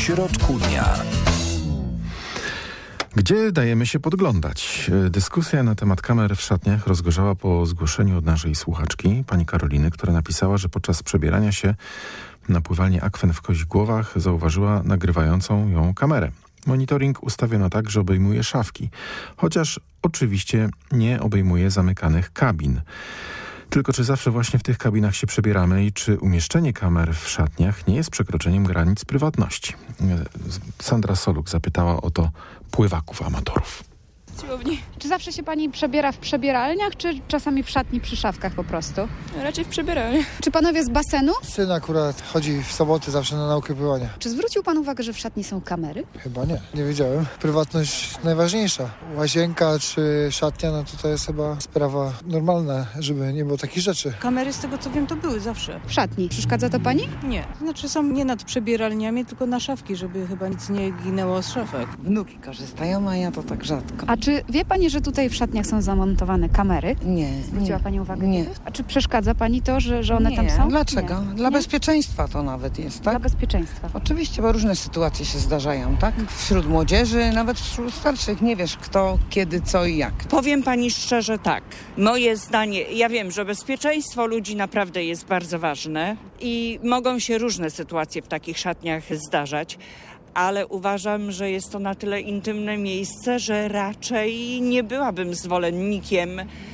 środku dnia. Gdzie dajemy się podglądać? Dyskusja na temat kamer w szatniach rozgorzała po zgłoszeniu od naszej słuchaczki, pani Karoliny, która napisała, że podczas przebierania się na pływalnię Akwen w Koźgłowach zauważyła nagrywającą ją kamerę. Monitoring ustawiono tak, że obejmuje szafki, chociaż oczywiście nie obejmuje zamykanych kabin. Tylko czy zawsze właśnie w tych kabinach się przebieramy i czy umieszczenie kamer w szatniach nie jest przekroczeniem granic prywatności? Sandra Soluk zapytała o to pływaków amatorów. Czy zawsze się pani przebiera w przebieralniach, czy czasami w szatni przy szafkach po prostu? Raczej w przebieralni. Czy panowie z basenu? Syn akurat chodzi w soboty zawsze na naukę pływania. Czy zwrócił pan uwagę, że w szatni są kamery? Chyba nie. Nie wiedziałem. Prywatność najważniejsza. Łazienka czy szatnia, no to jest chyba sprawa normalna, żeby nie było takich rzeczy. Kamery, z tego co wiem, to były zawsze. W szatni. Przeszkadza to pani? Nie. Znaczy są nie nad przebieralniami, tylko na szafki, żeby chyba nic nie ginęło z szafek. Wnuki korzystają, a ja to tak rzadko. A czy wie pani, że tutaj w szatniach są zamontowane kamery? Nie. Zwróciła pani uwagę? Nie. A czy przeszkadza pani to, że one tam są? Dlaczego? Nie. Dla bezpieczeństwa to nawet jest, tak? Dla bezpieczeństwa. Oczywiście, bo różne sytuacje się zdarzają, tak? Wśród młodzieży, nawet wśród starszych nie wiesz kto, kiedy, co i jak. Powiem pani szczerze tak. Moje zdanie, ja wiem, że bezpieczeństwo ludzi naprawdę jest bardzo ważne i mogą się różne sytuacje w takich szatniach zdarzać. Ale uważam, że jest to na tyle intymne miejsce, że raczej nie byłabym zwolennikiem,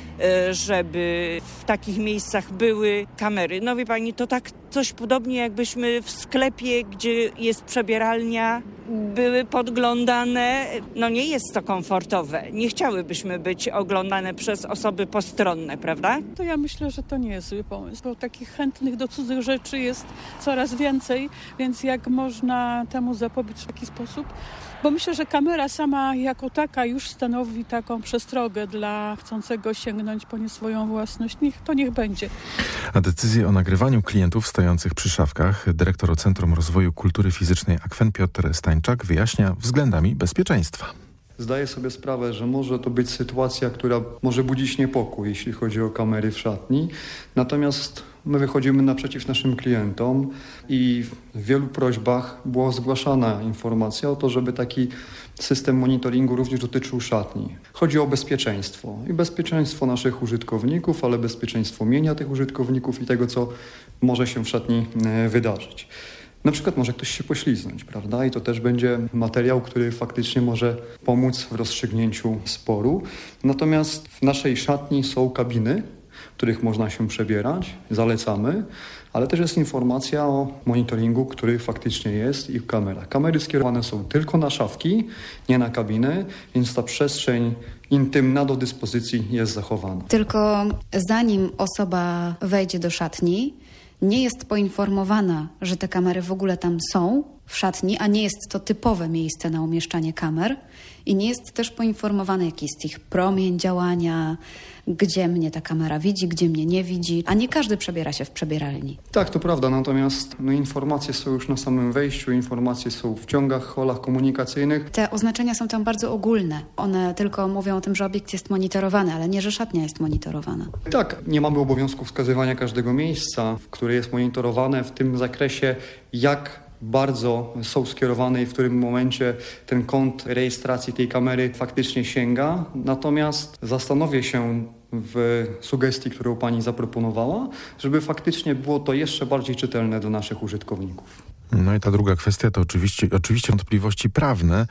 żeby w takich miejscach były kamery. No wie pani, to tak coś podobnie jakbyśmy w sklepie, gdzie jest przebieralnia, były podglądane. No nie jest to komfortowe. Nie chciałybyśmy być oglądane przez osoby postronne, prawda? To ja myślę, że to nie jest zły pomysł, bo takich chętnych do cudzych rzeczy jest coraz więcej, więc jak można temu zapobiec w taki sposób? Bo myślę, że kamera sama jako taka już stanowi taką przestrogę dla chcącego sięgnąć po nie swoją własność. Niech będzie. A decyzję o nagrywaniu klientów stojących przy szafkach dyrektor Centrum Rozwoju Kultury Fizycznej Akwen Piotr Stańczak wyjaśnia względami bezpieczeństwa. Zdaję sobie sprawę, że może to być sytuacja, która może budzić niepokój, jeśli chodzi o kamery w szatni. Natomiast my wychodzimy naprzeciw naszym klientom i w wielu prośbach była zgłaszana informacja o to, żeby taki system monitoringu również dotyczył szatni. Chodzi o bezpieczeństwo i bezpieczeństwo naszych użytkowników, ale bezpieczeństwo mienia tych użytkowników i tego, co może się w szatni wydarzyć. Na przykład może ktoś się pośliznąć, prawda? I to też będzie materiał, który faktycznie może pomóc w rozstrzygnięciu sporu. Natomiast w naszej szatni są kabiny, w których można się przebierać, zalecamy, ale też jest informacja o monitoringu, który faktycznie jest i kamera. Kamery skierowane są tylko na szafki, nie na kabiny, więc ta przestrzeń intymna do dyspozycji jest zachowana. Tylko zanim osoba wejdzie do szatni, nie jest poinformowana, że te kamery w ogóle tam są w szatni, a nie jest to typowe miejsce na umieszczanie kamer i nie jest też poinformowana, jaki jest ich promień działania, gdzie mnie ta kamera widzi, gdzie mnie nie widzi, a nie każdy przebiera się w przebieralni. Tak, to prawda, natomiast informacje są już na samym wejściu, informacje są w ciągach, holach komunikacyjnych. Te oznaczenia są tam bardzo ogólne. One tylko mówią o tym, że obiekt jest monitorowany, ale nie, że szatnia jest monitorowana. Tak, nie mamy obowiązku wskazywania każdego miejsca, które jest monitorowane w tym zakresie, jak bardzo są skierowane i w którym momencie ten kąt rejestracji tej kamery faktycznie sięga. Natomiast zastanowię się w sugestii, którą pani zaproponowała, żeby faktycznie było to jeszcze bardziej czytelne dla naszych użytkowników. No i ta druga kwestia to oczywiście wątpliwości prawne.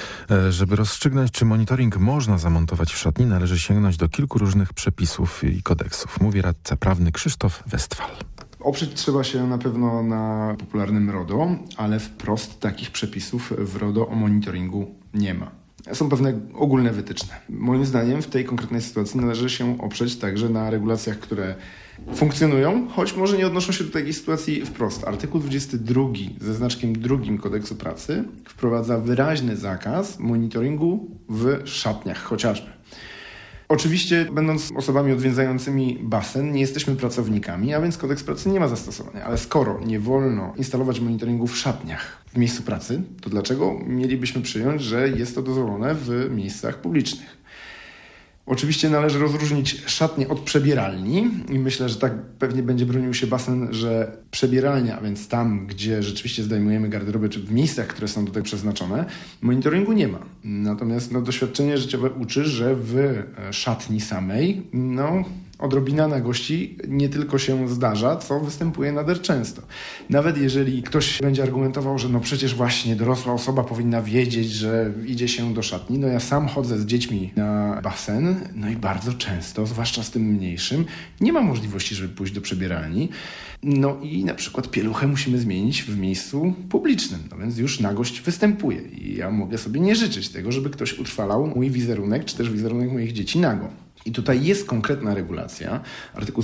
Żeby rozstrzygnąć, czy monitoring można zamontować w szatni, należy sięgnąć do kilku różnych przepisów i kodeksów. Mówi radca prawny Krzysztof Westphal. Oprzeć trzeba się na pewno na popularnym RODO, ale wprost takich przepisów w RODO o monitoringu nie ma. Są pewne ogólne wytyczne. Moim zdaniem w tej konkretnej sytuacji należy się oprzeć także na regulacjach, które funkcjonują, choć może nie odnoszą się do takiej sytuacji wprost. Artykuł 22 ze znaczkiem 2 Kodeksu Pracy wprowadza wyraźny zakaz monitoringu w szatniach chociażby. Oczywiście, będąc osobami odwiedzającymi basen, nie jesteśmy pracownikami, a więc kodeks pracy nie ma zastosowania. Ale skoro nie wolno instalować monitoringu w szatniach w miejscu pracy, to dlaczego mielibyśmy przyjąć, że jest to dozwolone w miejscach publicznych? Oczywiście należy rozróżnić szatnię od przebieralni i myślę, że tak pewnie będzie bronił się basen, że przebieralnia, a więc tam, gdzie rzeczywiście zdejmujemy garderobę, czy w miejscach, które są do tego przeznaczone, monitoringu nie ma. Natomiast doświadczenie życiowe uczy, że w szatni samej, odrobina nagości nie tylko się zdarza, co występuje nader często. Nawet jeżeli ktoś będzie argumentował, że przecież właśnie dorosła osoba powinna wiedzieć, że idzie się do szatni. Ja sam chodzę z dziećmi na basen, i bardzo często, zwłaszcza z tym mniejszym, nie ma możliwości, żeby pójść do przebieralni. I na przykład pieluchę musimy zmienić w miejscu publicznym, więc już nagość występuje. I ja mogę sobie nie życzyć tego, żeby ktoś utrwalał mój wizerunek, czy też wizerunek moich dzieci nago. I tutaj jest konkretna regulacja, artykuł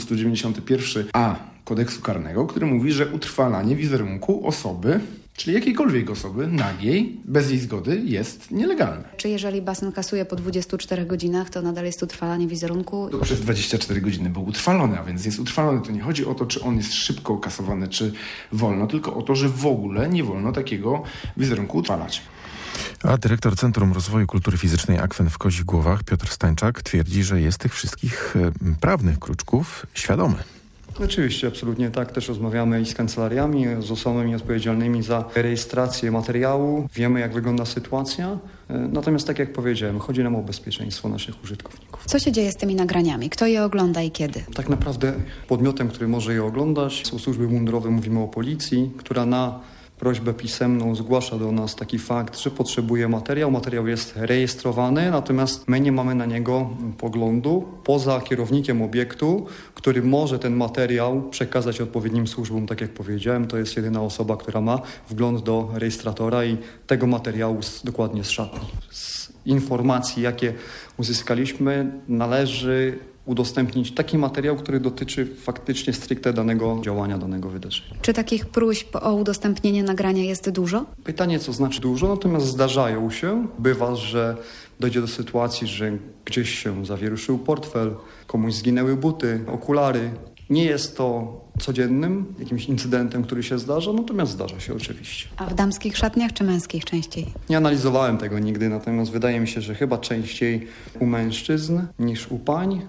191a Kodeksu Karnego, który mówi, że utrwalanie wizerunku osoby, czyli jakiejkolwiek osoby nagiej, bez jej zgody jest nielegalne. Czy jeżeli basen kasuje po 24 godzinach, to nadal jest utrwalanie wizerunku? To przez 24 godziny był utrwalony, a więc jest utrwalony. To nie chodzi o to, czy on jest szybko kasowany, czy wolno, tylko o to, że w ogóle nie wolno takiego wizerunku utrwalać. A dyrektor Centrum Rozwoju Kultury Fizycznej Akwen w Kozich Głowach, Piotr Stańczak, twierdzi, że jest tych wszystkich prawnych kruczków świadomy. Oczywiście, absolutnie tak. Też rozmawiamy i z kancelariami, z osobami odpowiedzialnymi za rejestrację materiału. Wiemy, jak wygląda sytuacja. Natomiast tak jak powiedziałem, chodzi nam o bezpieczeństwo naszych użytkowników. Co się dzieje z tymi nagraniami? Kto je ogląda i kiedy? Tak naprawdę podmiotem, który może je oglądać, są służby mundurowe, mówimy o policji, która na prośbę pisemną zgłasza do nas taki fakt, że potrzebuje materiał. Materiał jest rejestrowany, natomiast my nie mamy na niego poglądu poza kierownikiem obiektu, który może ten materiał przekazać odpowiednim służbom. Tak jak powiedziałem, to jest jedyna osoba, która ma wgląd do rejestratora i tego materiału dokładnie z szatni. Z informacji, jakie uzyskaliśmy, należy udostępnić taki materiał, który dotyczy faktycznie stricte danego działania, danego wydarzenia. Czy takich próśb o udostępnienie nagrania jest dużo? Pytanie, co znaczy dużo, natomiast zdarzają się. Bywa, że dojdzie do sytuacji, że gdzieś się zawieruszył portfel, komuś zginęły buty, okulary. Nie jest to codziennym jakimś incydentem, który się zdarza, natomiast zdarza się oczywiście. A w damskich szatniach czy męskich częściej? Nie analizowałem tego nigdy, natomiast wydaje mi się, że chyba częściej u mężczyzn niż u pań.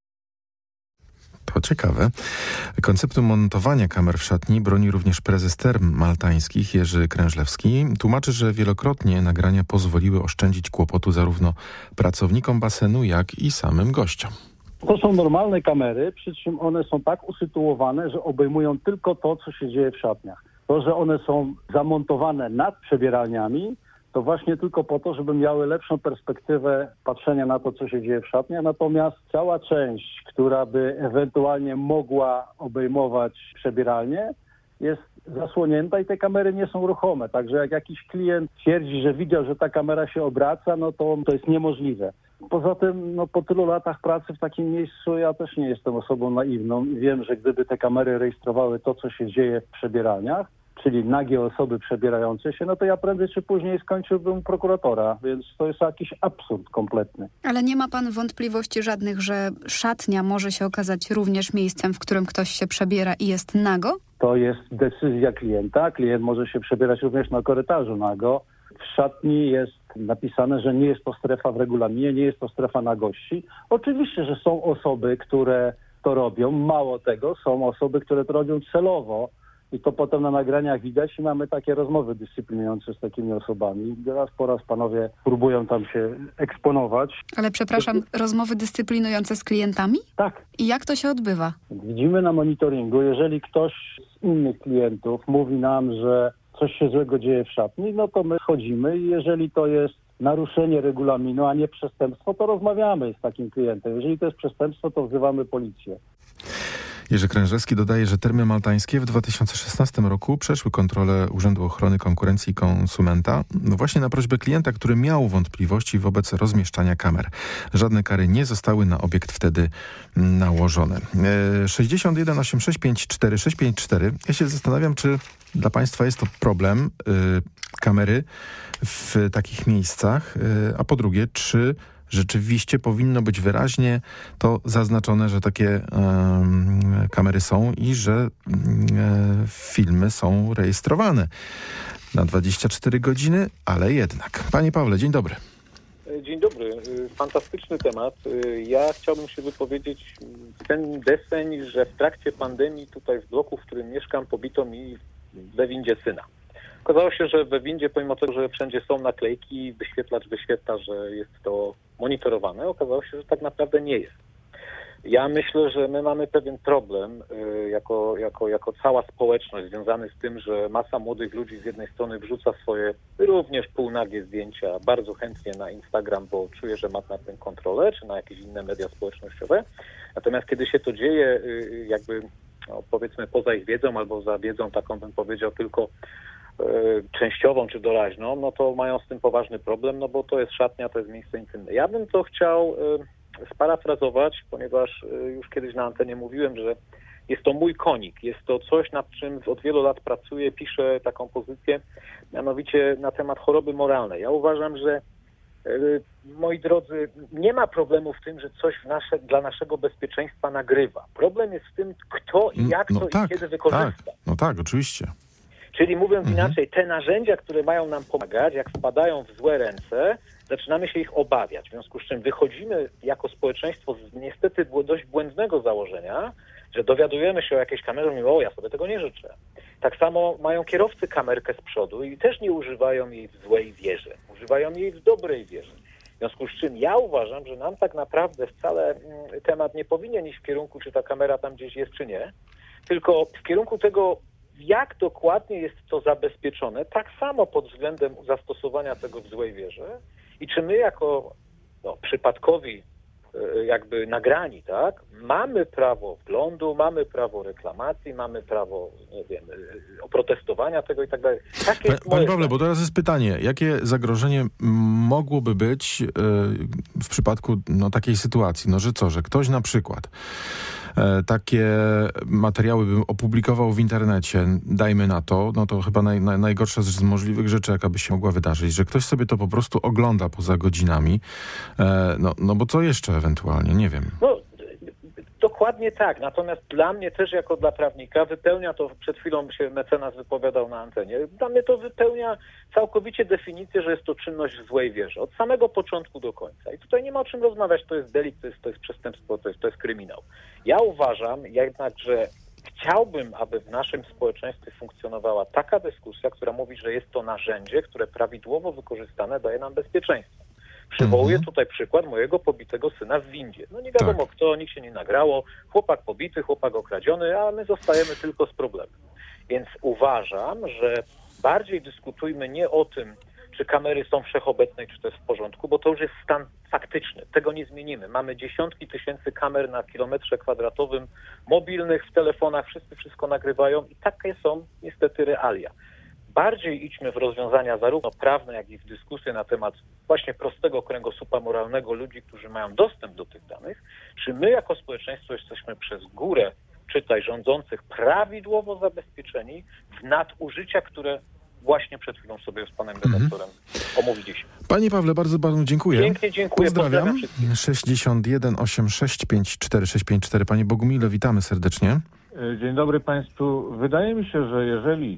To ciekawe. Konceptu montowania kamer w szatni broni również prezes Term Maltańskich Jerzy Krężlewski. Tłumaczy, że wielokrotnie nagrania pozwoliły oszczędzić kłopotu zarówno pracownikom basenu, jak i samym gościom. To są normalne kamery, przy czym one są tak usytuowane, że obejmują tylko to, co się dzieje w szatniach. To, że one są zamontowane nad przebieralniami, to właśnie tylko po to, żeby miały lepszą perspektywę patrzenia na to, co się dzieje w szatniach. Natomiast cała część, która by ewentualnie mogła obejmować przebieralnię, jest zasłonięta i te kamery nie są ruchome. Także jak jakiś klient twierdzi, że widział, że ta kamera się obraca, to jest niemożliwe. Poza tym, po tylu latach pracy w takim miejscu ja też nie jestem osobą naiwną i wiem, że gdyby te kamery rejestrowały to, co się dzieje w przebieralniach, czyli nagie osoby przebierające się, to ja prędzej czy później skończyłbym prokuratora, więc to jest jakiś absurd kompletny. Ale nie ma pan wątpliwości żadnych, że szatnia może się okazać również miejscem, w którym ktoś się przebiera i jest nago? To jest decyzja klienta. Klient może się przebierać również na korytarzu nago. W szatni jest napisane, że nie jest to strefa w regulaminie, nie jest to strefa nagości. Oczywiście, że są osoby, które to robią. Mało tego, są osoby, które to robią celowo. I to potem na nagraniach widać i mamy takie rozmowy dyscyplinujące z takimi osobami. Raz po raz panowie próbują tam się eksponować. Ale przepraszam, rozmowy dyscyplinujące z klientami? Tak. I jak to się odbywa? Widzimy na monitoringu, jeżeli ktoś z innych klientów mówi nam, że coś się złego dzieje w szatni, to my chodzimy i jeżeli to jest naruszenie regulaminu, a nie przestępstwo, to rozmawiamy z takim klientem. Jeżeli to jest przestępstwo, to wzywamy policję. Jerzy Krężewski dodaje, że Termy Maltańskie w 2016 roku przeszły kontrolę Urzędu Ochrony Konkurencji i Konsumenta właśnie na prośbę klienta, który miał wątpliwości wobec rozmieszczania kamer. Żadne kary nie zostały na obiekt wtedy nałożone. 61 865 4654. Ja się zastanawiam, czy dla państwa jest to problem, kamery w takich miejscach, a po drugie, czy rzeczywiście powinno być wyraźnie to zaznaczone, że takie kamery są i że filmy są rejestrowane na 24 godziny, ale jednak. Panie Pawle, dzień dobry. Dzień dobry. fantastyczny temat. Ja chciałbym się wypowiedzieć w ten deseń, że w trakcie pandemii tutaj w bloku, w którym mieszkam, pobito mi we windzie syna. Okazało się, że we windzie, pomimo tego, że wszędzie są naklejki, wyświetlacz wyświetla, że jest to monitorowane, okazało się, że tak naprawdę nie jest. Ja myślę, że my mamy pewien problem jako cała społeczność związany z tym, że masa młodych ludzi z jednej strony wrzuca swoje również półnagie zdjęcia bardzo chętnie na Instagram, bo czuje, że ma na tym kontrolę, czy na jakieś inne media społecznościowe. Natomiast kiedy się to dzieje powiedzmy poza ich wiedzą albo za wiedzą taką, bym powiedział, tylko częściową czy doraźną, no to mają z tym poważny problem, no bo to jest szatnia, to jest miejsce intymne. Ja bym to chciał sparafrazować, ponieważ już kiedyś na antenie mówiłem, że jest to mój konik, jest to coś, nad czym od wielu lat pracuję, piszę taką pozycję, mianowicie na temat choroby moralnej. Ja uważam, że moi drodzy, nie ma problemu w tym, że coś dla naszego bezpieczeństwa nagrywa. Problem jest w tym, kto i jak i kiedy wykorzysta. Tak. No tak, oczywiście. Czyli mówiąc inaczej, te narzędzia, które mają nam pomagać, jak wpadają w złe ręce, zaczynamy się ich obawiać. W związku z czym wychodzimy jako społeczeństwo z niestety dość błędnego założenia, że dowiadujemy się o jakiejś kamerze i mówimy, ja sobie tego nie życzę. Tak samo mają kierowcy kamerkę z przodu i też nie używają jej w złej wierze. Używają jej w dobrej wierze. W związku z czym ja uważam, że nam tak naprawdę wcale temat nie powinien iść w kierunku, czy ta kamera tam gdzieś jest, czy nie, tylko w kierunku tego, jak dokładnie jest to zabezpieczone, tak samo pod względem zastosowania tego w złej wierze i czy my jako przypadkowi jakby nagrani, tak, mamy prawo wglądu, mamy prawo reklamacji, mamy prawo, nie wiem, oprotestowania tego i tak dalej. Panie Pawle, bo teraz jest pytanie, jakie zagrożenie mogłoby być w przypadku takiej sytuacji, że ktoś na przykład takie materiały bym opublikował w internecie, dajmy na to, to chyba najgorsza z możliwych rzeczy, jaka by się mogła wydarzyć, że ktoś sobie to po prostu ogląda poza godzinami, bo co jeszcze ewentualnie, nie wiem. Dokładnie tak, natomiast dla mnie też jako dla prawnika wypełnia to, przed chwilą się mecenas wypowiadał na antenie, dla mnie to wypełnia całkowicie definicję, że jest to czynność w złej wierze, od samego początku do końca. I tutaj nie ma o czym rozmawiać, to jest delikt, to jest przestępstwo, to jest kryminał. Ja uważam jednak, że chciałbym, aby w naszym społeczeństwie funkcjonowała taka dyskusja, która mówi, że jest to narzędzie, które prawidłowo wykorzystane daje nam bezpieczeństwo. Przywołuję tutaj przykład mojego pobitego syna w windzie. Nie wiadomo kto, nikt się nie nagrało, chłopak pobity, chłopak okradziony, a my zostajemy tylko z problemem. Więc uważam, że bardziej dyskutujmy nie o tym, czy kamery są wszechobecne i czy to jest w porządku, bo to już jest stan faktyczny. Tego nie zmienimy. Mamy dziesiątki tysięcy kamer na kilometrze kwadratowym, mobilnych, w telefonach, wszyscy wszystko nagrywają i takie są niestety realia. Bardziej idźmy w rozwiązania zarówno prawne, jak i w dyskusję na temat właśnie prostego kręgosłupa moralnego ludzi, którzy mają dostęp do tych danych, czy my jako społeczeństwo jesteśmy przez górę, czytaj rządzących, prawidłowo zabezpieczeni w nadużycia, które właśnie przed chwilą sobie z panem redaktorem omówiliśmy. Panie Pawle, bardzo dziękuję. Pięknie dziękuję. Pozdrawiam. 61 865 4654. Panie Bogumile, witamy serdecznie. Dzień dobry Państwu. Wydaje mi się, że jeżeli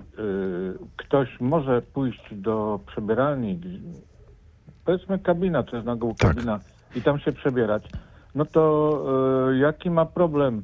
ktoś może pójść do przebieralni, powiedzmy kabina, to jest na ogół kabina, i tam się przebierać, to jaki ma problem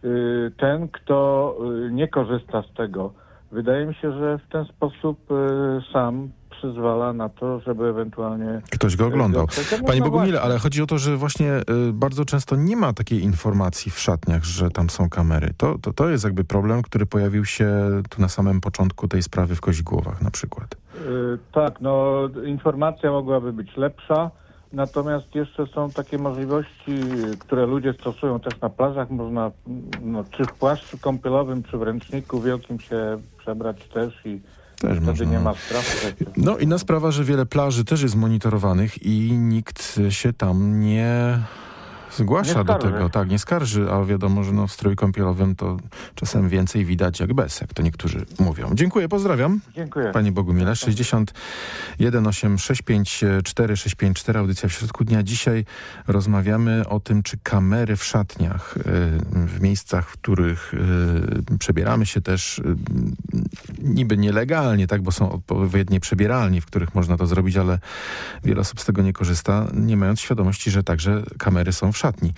ten, kto nie korzysta z tego? Wydaje mi się, że w ten sposób sam przyzwala na to, żeby ewentualnie... Ktoś go oglądał. Panie Bogumile, ale chodzi o to, że właśnie bardzo często nie ma takiej informacji w szatniach, że tam są kamery. To jest jakby problem, który pojawił się tu na samym początku tej sprawy w Koźigłowach na przykład. Tak, informacja mogłaby być lepsza, natomiast jeszcze są takie możliwości, które ludzie stosują też na plażach. Można czy w płaszczu kąpielowym, czy w ręczniku wielkim się przebrać też i wtedy można. Nie ma strachu. Inna sprawa, że wiele plaży też jest monitorowanych i nikt się tam nie zgłasza do tego. Tak, nie skarży, a wiadomo, że w stroju kąpielowym to czasem więcej widać jak bez, jak to niektórzy mówią. Dziękuję, pozdrawiam. Dziękuję. Panie Bogumile, 61 865 4654, audycja w środku dnia. Dzisiaj rozmawiamy o tym, czy kamery w szatniach, w miejscach, w których przebieramy się też, niby nielegalnie, tak, bo są odpowiednie przebieralnie, w których można to zrobić, ale wiele osób z tego nie korzysta, nie mając świadomości, że także kamery są w szatni.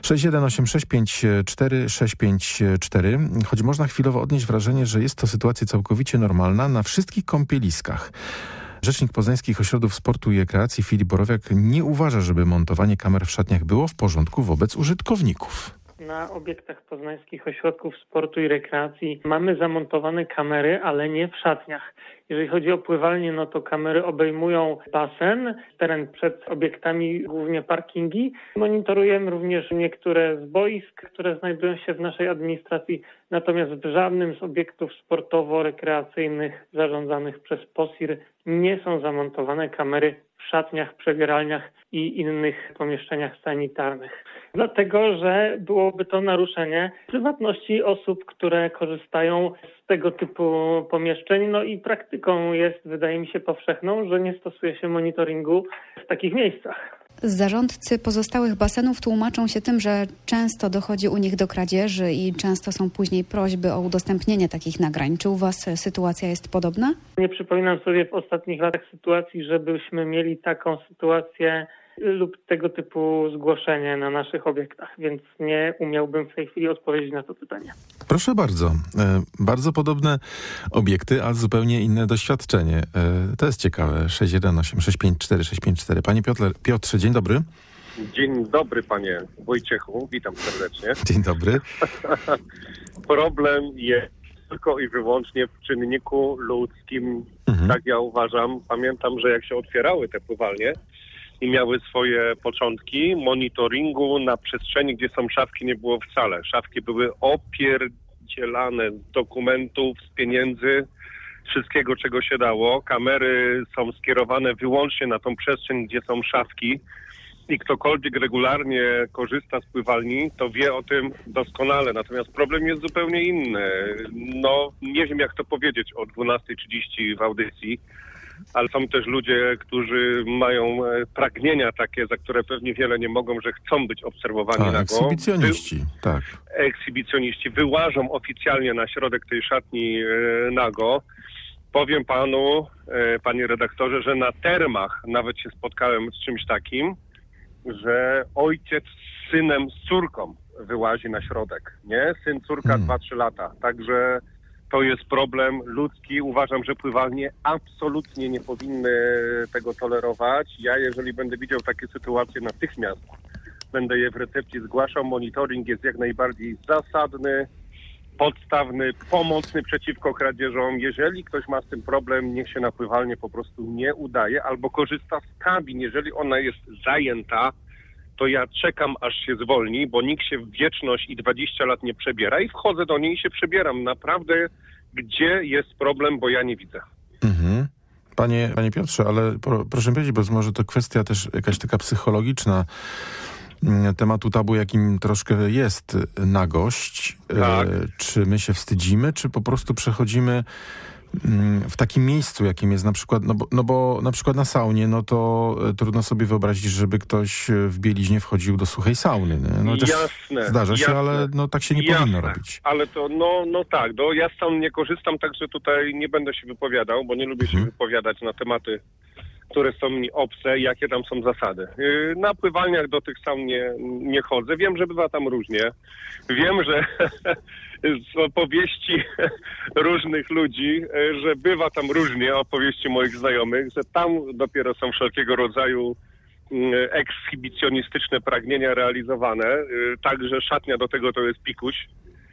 618654654, choć można chwilowo odnieść wrażenie, że jest to sytuacja całkowicie normalna na wszystkich kąpieliskach. Rzecznik Poznańskich Ośrodków Sportu i Rekreacji Filip Borowiak nie uważa, żeby montowanie kamer w szatniach było w porządku wobec użytkowników. Na obiektach poznańskich ośrodków sportu i rekreacji mamy zamontowane kamery, ale nie w szatniach. Jeżeli chodzi o pływalnię, no to kamery obejmują basen, teren przed obiektami, głównie parkingi. Monitorujemy również niektóre z boisk, które znajdują się w naszej administracji. Natomiast w żadnym z obiektów sportowo-rekreacyjnych zarządzanych przez POSIR nie są zamontowane kamery w szatniach, przebieralniach i innych pomieszczeniach sanitarnych. Dlatego, że byłoby to naruszenie prywatności osób, które korzystają z tego typu pomieszczeń. No i praktyką jest, wydaje mi się, powszechną, że nie stosuje się monitoringu w takich miejscach. Zarządcy pozostałych basenów tłumaczą się tym, że często dochodzi u nich do kradzieży i często są później prośby o udostępnienie takich nagrań. Czy u Was sytuacja jest podobna? Nie przypominam sobie w ostatnich latach sytuacji, żebyśmy mieli taką sytuację lub tego typu zgłoszenie na naszych obiektach, więc nie umiałbym w tej chwili odpowiedzieć na to pytanie. Proszę bardzo. Bardzo podobne obiekty, a zupełnie inne doświadczenie. To jest ciekawe. 618654654. Panie Piotrze, dzień dobry. Dzień dobry, panie Wojciechu. Witam serdecznie. Dzień dobry. Problem jest tylko i wyłącznie w czynniku ludzkim. Tak ja uważam. Pamiętam, że jak się otwierały te pływalnie i miały swoje początki, monitoringu na przestrzeni, gdzie są szafki, nie było wcale. Szafki były opierdzielane z dokumentów, z pieniędzy, wszystkiego, czego się dało. Kamery są skierowane wyłącznie na tą przestrzeń, gdzie są szafki i ktokolwiek regularnie korzysta z pływalni, to wie o tym doskonale. Natomiast problem jest zupełnie inny. No, nie wiem, jak to powiedzieć o 12:30 w audycji, ale są też ludzie, którzy mają pragnienia takie, za które pewnie wiele nie mogą, że chcą być obserwowani nago. Ekshibicjoniści, tak. Ekshibicjoniści wyłażą oficjalnie na środek tej szatni nago. Powiem panu, panie redaktorze, że na termach nawet się spotkałem z czymś takim, że ojciec z synem, z córką wyłazi na środek, nie? Syn, córka 2-3 lata. Także to jest problem ludzki. Uważam, że pływalnie absolutnie nie powinny tego tolerować. Ja, jeżeli będę widział takie sytuacje, natychmiast będę je w recepcji zgłaszał. Monitoring jest jak najbardziej zasadny, podstawny, pomocny przeciwko kradzieżom. Jeżeli ktoś ma z tym problem, niech się na pływalnię po prostu nie udaje albo korzysta z kabin. Jeżeli ona jest zajęta, to ja czekam, aż się zwolni, bo nikt się w wieczność i 20 lat nie przebiera i wchodzę do niej i się przebieram. Naprawdę, gdzie jest problem, bo ja nie widzę. Panie Piotrze, ale proszę powiedzieć, bo może to kwestia też jakaś taka psychologiczna tematu tabu, jakim troszkę jest nagość. Tak. Czy my się wstydzimy, czy po prostu przechodzimy w takim miejscu, jakim jest na przykład, no bo na przykład na saunie, no to trudno sobie wyobrazić, żeby ktoś w bieliźnie wchodził do suchej sauny. No, jasne. Zdarza się, ale no tak się nie powinno robić. Ale to, no tak, ja z saun nie korzystam, także tutaj nie będę się wypowiadał, bo nie lubię się wypowiadać na tematy, które są mi obce, jakie tam są zasady. Na pływalniach do tych saun nie chodzę. Wiem, że bywa tam różnie. Wiem, że z opowieści różnych ludzi, że bywa tam różnie, opowieści moich znajomych, że tam dopiero są wszelkiego rodzaju ekshibicjonistyczne pragnienia realizowane. Także szatnia do tego to jest pikuś.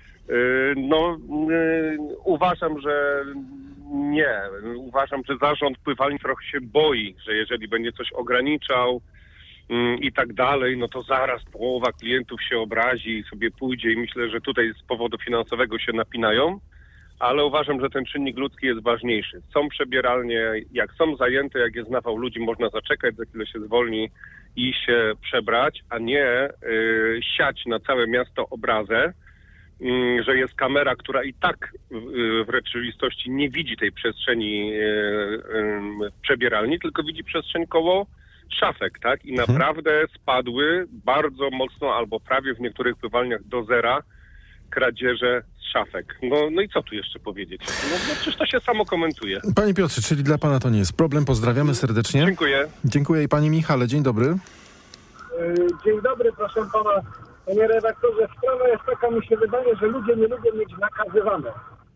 Uważam, że nie. Uważam, że zarząd pływalni trochę się boi, że jeżeli będzie coś ograniczał i tak dalej, no to zaraz połowa klientów się obrazi i sobie pójdzie i myślę, że tutaj z powodu finansowego się napinają, ale uważam, że ten czynnik ludzki jest ważniejszy. Są przebieralnie, jak są zajęte, jak jest nawał ludzi, można zaczekać, za chwilę się zwolni i się przebrać, a nie siać na całe miasto obrazę, że jest kamera, która i tak w rzeczywistości nie widzi tej przestrzeni przebieralni, tylko widzi przestrzeń koło szafek, tak? I naprawdę spadły bardzo mocno albo prawie w niektórych pływalniach do zera kradzieże z szafek. No i co tu jeszcze powiedzieć? No przecież to się samo komentuje. Panie Piotrze, czyli dla pana to nie jest problem. Pozdrawiamy serdecznie. Dziękuję. Dziękuję i panie Michale, dzień dobry. Dzień dobry, proszę pana. Panie redaktorze, sprawa jest taka, mi się wydaje, że ludzie nie lubią mieć nakazywane.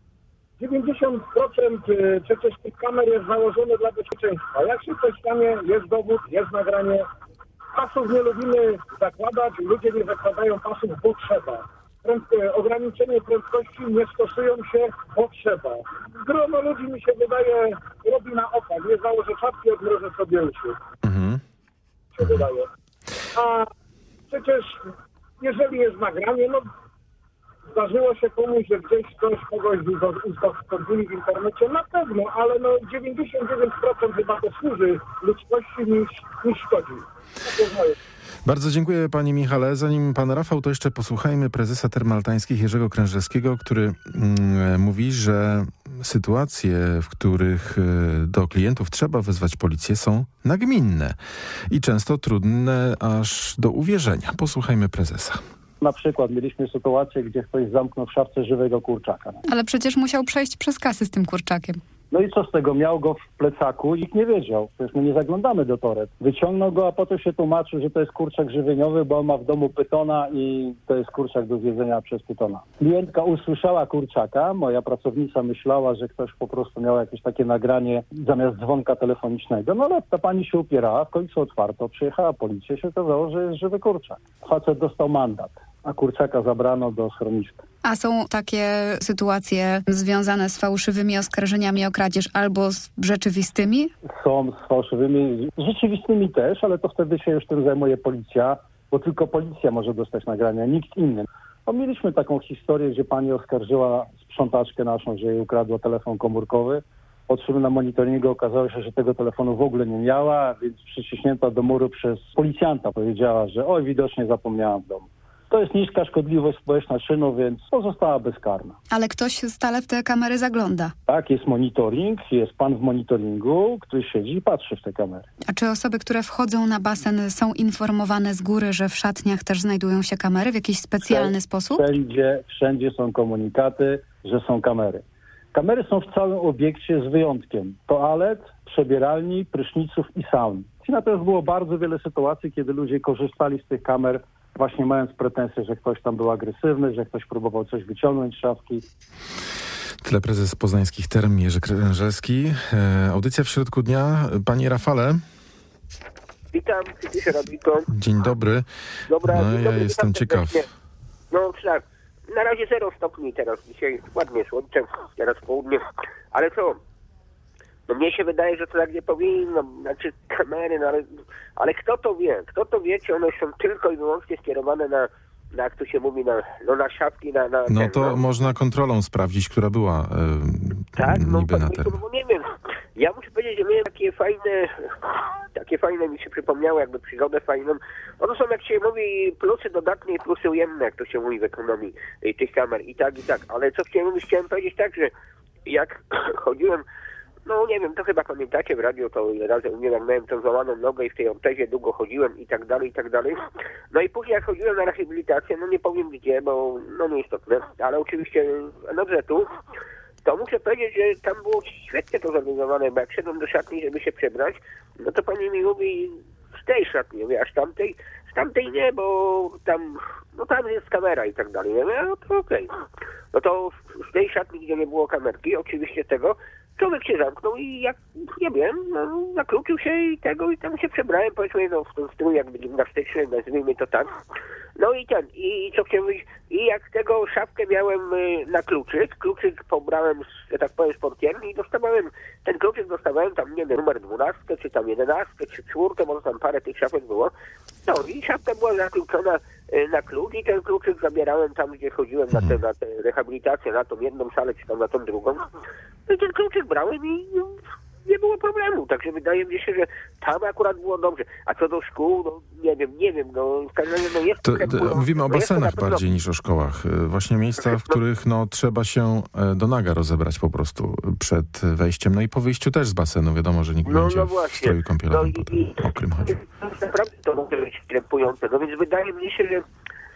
90% przecież tych kamer jest założone dla bezpieczeństwa. Jak się coś stanie, jest dowód, jest nagranie. Pasów nie lubimy zakładać, ludzie nie zakładają pasów, bo trzeba. Ograniczenie prędkości nie stosują się, bo trzeba. Grono ludzi, mi się wydaje, robi na opak. Nie założę czapki, odmrożę sobie uszy. Się wydaje. A przecież jeżeli jest nagranie, no zdarzyło się komuś, że gdzieś kogoś udostępnili w internecie, na pewno, ale 99% chyba to służy ludzkości niż szkodzi. To jest moje. Bardzo dziękuję panie Michale. Zanim pan Rafał, to jeszcze posłuchajmy prezesa Termaltańskich Jerzego Krężewskiego, który mówi, że sytuacje, w których do klientów trzeba wezwać policję, są nagminne i często trudne aż do uwierzenia. Posłuchajmy prezesa. Na przykład mieliśmy sytuację, gdzie ktoś zamknął w szafce żywego kurczaka. Ale przecież musiał przejść przez kasy z tym kurczakiem. No i co z tego? Miał go w plecaku i nikt nie wiedział. Przecież my nie zaglądamy do toret. Wyciągnął go, a potem się tłumaczył, że to jest kurczak żywieniowy, bo on ma w domu pytona i to jest kurczak do zjedzenia przez pytona. Klientka usłyszała kurczaka, moja pracownica myślała, że ktoś po prostu miał jakieś takie nagranie zamiast dzwonka telefonicznego. No ale ta pani się upierała, w końcu otwarto, przyjechała policja, się okazało, że jest żywy kurczak. Facet dostał mandat, a kurczaka zabrano do schroniska. A są takie sytuacje związane z fałszywymi oskarżeniami o kradzież albo z rzeczywistymi? Są z fałszywymi, rzeczywistymi też, ale to wtedy się już tym zajmuje policja, bo tylko policja może dostać nagrania, nikt inny. No, mieliśmy taką historię, gdzie pani oskarżyła sprzątaczkę naszą, że jej ukradła telefon komórkowy. Patrzymy na monitoringu, okazało się, że tego telefonu w ogóle nie miała, więc przyciśnięta do muru przez policjanta powiedziała, że oj, widocznie zapomniałam w domu. To jest niska szkodliwość społeczna czynu, więc pozostała bezkarna. Ale ktoś stale w te kamery zagląda. Tak, jest monitoring, jest pan w monitoringu, który siedzi i patrzy w te kamery. A czy osoby, które wchodzą na basen, są informowane z góry, że w szatniach też znajdują się kamery w jakiś specjalny sposób? Wszędzie są komunikaty, że są kamery. Kamery są w całym obiekcie z wyjątkiem toalet, przebieralni, pryszniców i saun. Natomiast było bardzo wiele sytuacji, kiedy ludzie korzystali z tych kamer właśnie mając pretensje, że ktoś tam był agresywny, że ktoś próbował coś wyciągnąć z szafki. Tyle prezes poznańskich Term Jerzy Krężewski. Audycja w środku dnia. Panie Rafale. Witam, Radwiko. Dzień dobry. Dobra, no ja jestem ciekaw. No tak, na razie 0 stopni teraz. Dzisiaj ładnie słońce, teraz południe. Ale co? No mnie się wydaje, że to tak nie powinno, znaczy kamery, no ale kto to wie? Kto to wie, czy one są tylko i wyłącznie skierowane na jak to się mówi, na szafki, No to można kontrolą sprawdzić, która była tak, niby na ten. No nie wiem, ja muszę powiedzieć, że miałem takie fajne mi się przypomniało, jakby przygodę fajną. One są, jak się mówi, plusy dodatnie i plusy ujemne, jak to się mówi w ekonomii tych kamer i tak, ale co chciałem powiedzieć tak, że jak chodziłem, no nie wiem, to chyba pamiętacie w radio, to ile razy umieram, miałem tą złamaną nogę i w tej ortezie długo chodziłem i tak dalej. No i później jak chodziłem na rehabilitację, no nie powiem gdzie, bo no nieistotne, ale oczywiście NOZ-u, to muszę powiedzieć, że tam było świetnie to zorganizowane, bo jak szedłem do szatni, żeby się przebrać, no to pani mi mówi, z tej szatni, mówię, aż z tamtej nie, bo tam jest kamera i tak dalej. Ja mówię, no to okej. No to z tej szatni, gdzie nie było kamerki, oczywiście tego, człowiek się zamknął i jak, nie wiem, zakluczył się i tam się przebrałem, powiedzmy, w ten strój jakby gimnastyczny, nazwijmy to tak. No i co chciałem powiedzieć, i jak tego szafkę miałem na kluczyk pobrałem, że tak powiem, z portierni i ten kluczyk dostawałem tam, nie wiem, numer 12, czy tam 11, czy 4, może tam parę tych szafek było. No i szafka była zakluczona na klucz i ten kluczyk zabierałem tam, gdzie chodziłem na tę rehabilitację, na tą jedną salę, czy tam na tą drugą. No i ten kluczyk brałem i nie było problemu, także wydaje mi się, że tam akurat było dobrze. A co do szkół, no nie wiem, w każdym razie jest... Mówimy o basenach bardziej niż o szkołach. Właśnie miejsca, w których trzeba się do naga rozebrać po prostu przed wejściem. No i po wyjściu też z basenu. Wiadomo, że nikt będzie w stroju kąpielowym potem mokrym chodził. Naprawdę to może być krępujące. No więc wydaje mi się,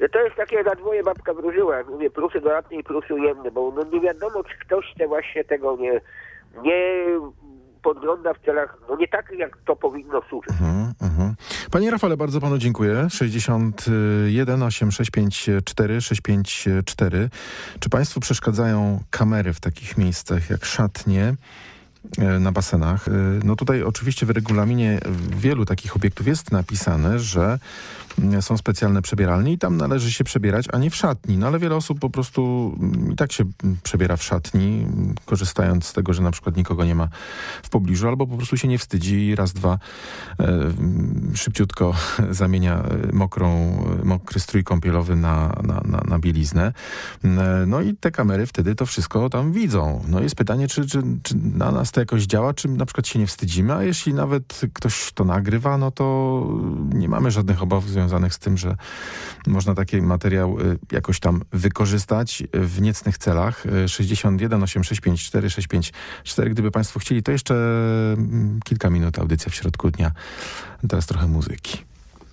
To jest takie na dwoje babka wróżyła, jak mówię, plusy dodatnie i plusy ujemne, bo no nie wiadomo, czy ktoś właśnie tego nie podgląda w celach, no nie tak, jak to powinno służyć. Panie Rafale, bardzo panu dziękuję. 61 8654 654. Czy państwu przeszkadzają kamery w takich miejscach jak szatnie na basenach? No tutaj oczywiście w regulaminie wielu takich obiektów jest napisane, że są specjalne przebieralnie i tam należy się przebierać, a nie w szatni. No ale wiele osób po prostu i tak się przebiera w szatni, korzystając z tego, że na przykład nikogo nie ma w pobliżu, albo po prostu się nie wstydzi i raz, dwa szybciutko zamienia mokry strój kąpielowy na bieliznę. No i te kamery wtedy to wszystko tam widzą. No jest pytanie, czy na nas to jakoś działa, czy na przykład się nie wstydzimy, a jeśli nawet ktoś to nagrywa, no to nie mamy żadnych obaw związanych z tym, że można taki materiał jakoś tam wykorzystać w niecnych celach. 61 8654 654. Gdyby państwo chcieli, to jeszcze kilka minut audycja w środku dnia. Teraz trochę muzyki.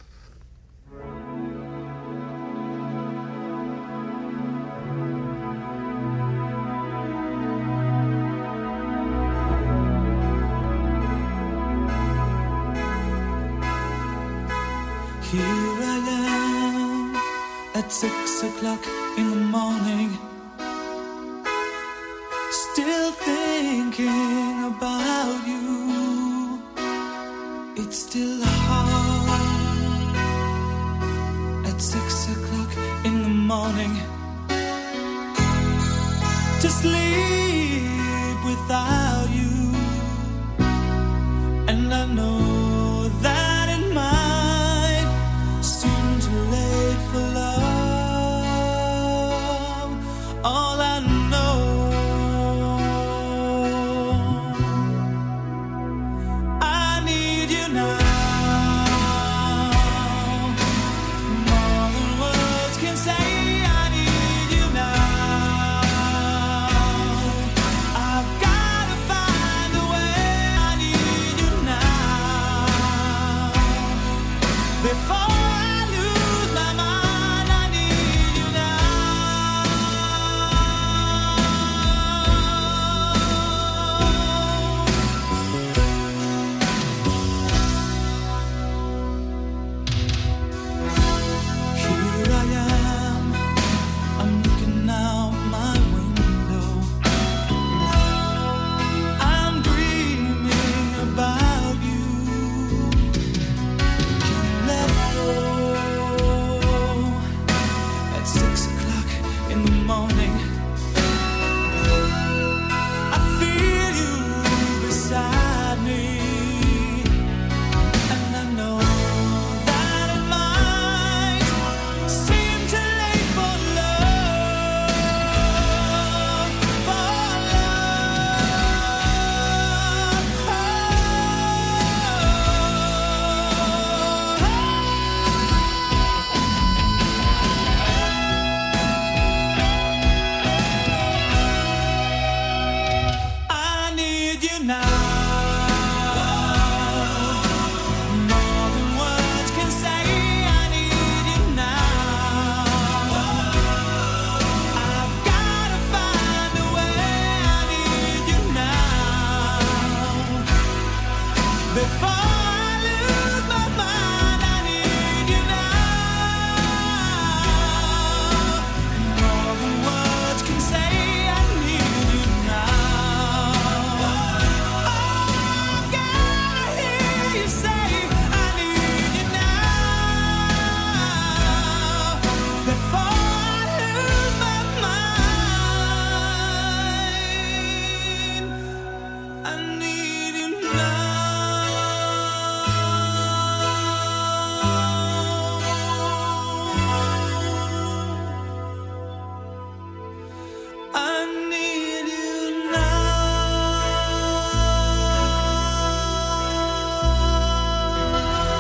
Here I am at 6 o'clock in the morning, still thinking about you. It's still hard at 6 o'clock in the morning to sleep without you, and I know that it might seem too late for love. All I know, I need you now, more than words can say. I need you now. I've got to find a way. I need you now before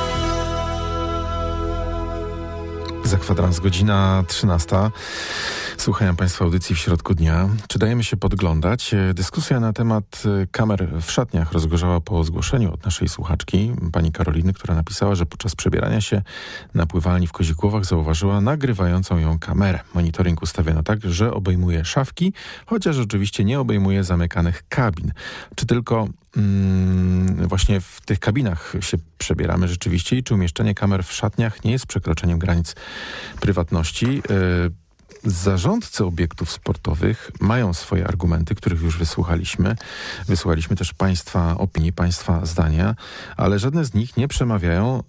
Za kwadrans godzina 13. Słuchają Państwo audycji w środku dnia. Czy dajemy się podglądać? Dyskusja na temat kamer w szatniach rozgorzała po zgłoszeniu od naszej słuchaczki, pani Karoliny, która napisała, że podczas przebierania się na pływalni w Kozikłowach zauważyła nagrywającą ją kamerę. Monitoring ustawiono tak, że obejmuje szafki, chociaż oczywiście nie obejmuje zamykanych kabin. Czy tylko właśnie w tych kabinach się przebieramy rzeczywiście i czy umieszczenie kamer w szatniach nie jest przekroczeniem granic prywatności? Zarządcy obiektów sportowych mają swoje argumenty, których już wysłuchaliśmy. Wysłuchaliśmy też Państwa opinii, Państwa zdania, ale żadne z nich nie przemawiają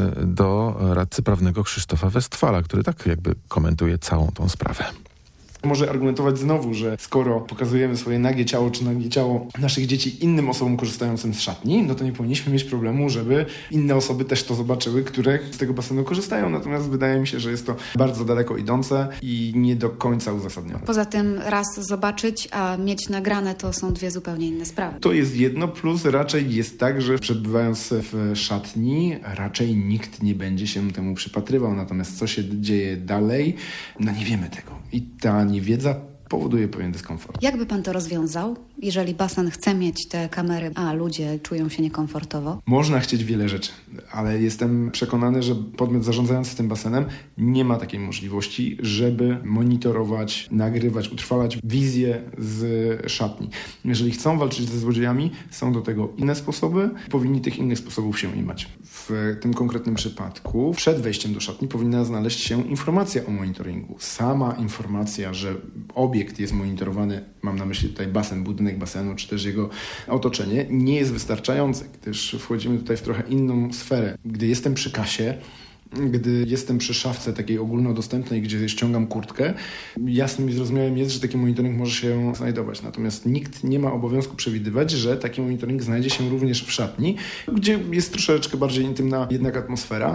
do radcy prawnego Krzysztofa Westfala, który tak jakby komentuje całą tą sprawę. Może argumentować znowu, że skoro pokazujemy swoje nagie ciało czy nagie ciało naszych dzieci innym osobom korzystającym z szatni, no to nie powinniśmy mieć problemu, żeby inne osoby też to zobaczyły, które z tego basenu korzystają. Natomiast wydaje mi się, że jest to bardzo daleko idące i nie do końca uzasadnione. Poza tym raz zobaczyć, a mieć nagrane to są dwie zupełnie inne sprawy. To jest jedno, plus raczej jest tak, że przebywając w szatni raczej nikt nie będzie się temu przypatrywał. Natomiast co się dzieje dalej, no nie wiemy tego. I ta niewiedza powoduje pewien dyskomfort. Jak by pan to rozwiązał, jeżeli basen chce mieć te kamery, a ludzie czują się niekomfortowo? Można chcieć wiele rzeczy, ale jestem przekonany, że podmiot zarządzający tym basenem nie ma takiej możliwości, żeby monitorować, nagrywać, utrwalać wizję z szatni. Jeżeli chcą walczyć ze złodziejami, są do tego inne sposoby, powinni tych innych sposobów się imać. W tym konkretnym przypadku przed wejściem do szatni powinna znaleźć się informacja o monitoringu. Sama informacja, że obiekt jest monitorowany, mam na myśli tutaj basen, budynek basenu, czy też jego otoczenie, nie jest wystarczające, gdyż wchodzimy tutaj w trochę inną sferę. Gdy jestem przy kasie, gdy jestem przy szafce takiej ogólnodostępnej, gdzie ściągam kurtkę, jasnym i zrozumiałym jest, że taki monitoring może się znajdować. Natomiast nikt nie ma obowiązku przewidywać, że taki monitoring znajdzie się również w szatni, gdzie jest troszeczkę bardziej intymna jednak atmosfera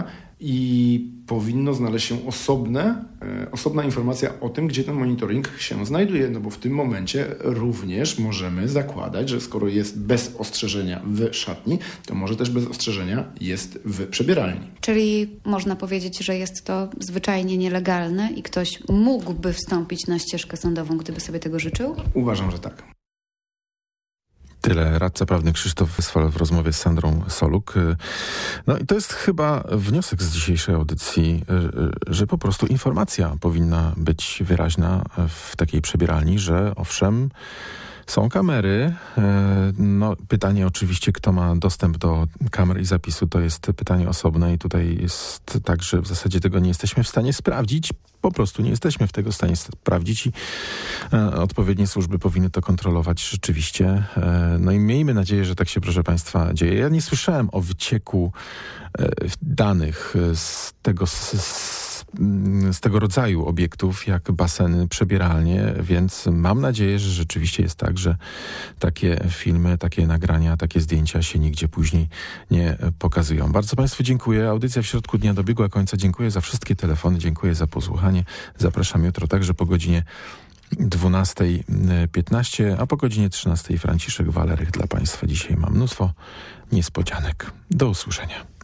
i powinno znaleźć się osobna informacja o tym, gdzie ten monitoring się znajduje, no bo w tym momencie również możemy zakładać, że skoro jest bez ostrzeżenia w szatni, to może też bez ostrzeżenia jest w przebieralni. Czyli można powiedzieć, że jest to zwyczajnie nielegalne i ktoś mógłby wstąpić na ścieżkę sądową, gdyby sobie tego życzył? Uważam, że tak. Tyle radca prawny Krzysztof Westfal w rozmowie z Sandrą Soluk. No i to jest chyba wniosek z dzisiejszej audycji, że po prostu informacja powinna być wyraźna w takiej przebieralni, że owszem, są kamery. No, pytanie oczywiście, kto ma dostęp do kamer i zapisu, to jest pytanie osobne i tutaj jest tak, że w zasadzie tego nie jesteśmy w stanie sprawdzić. Po prostu nie jesteśmy w tego w stanie sprawdzić i odpowiednie służby powinny to kontrolować rzeczywiście. No i miejmy nadzieję, że tak się, proszę Państwa, dzieje. Ja nie słyszałem o wycieku danych z tego rodzaju obiektów, jak baseny, przebieralnie, więc mam nadzieję, że rzeczywiście jest tak, że takie filmy, takie nagrania, takie zdjęcia się nigdzie później nie pokazują. Bardzo Państwu dziękuję. Audycja w środku dnia dobiegła końca. Dziękuję za wszystkie telefony, dziękuję za posłuchanie. Zapraszam jutro także po godzinie 12:15, a po godzinie 13:00 Franciszek Walerych dla Państwa. Dzisiaj mam mnóstwo niespodzianek. Do usłyszenia.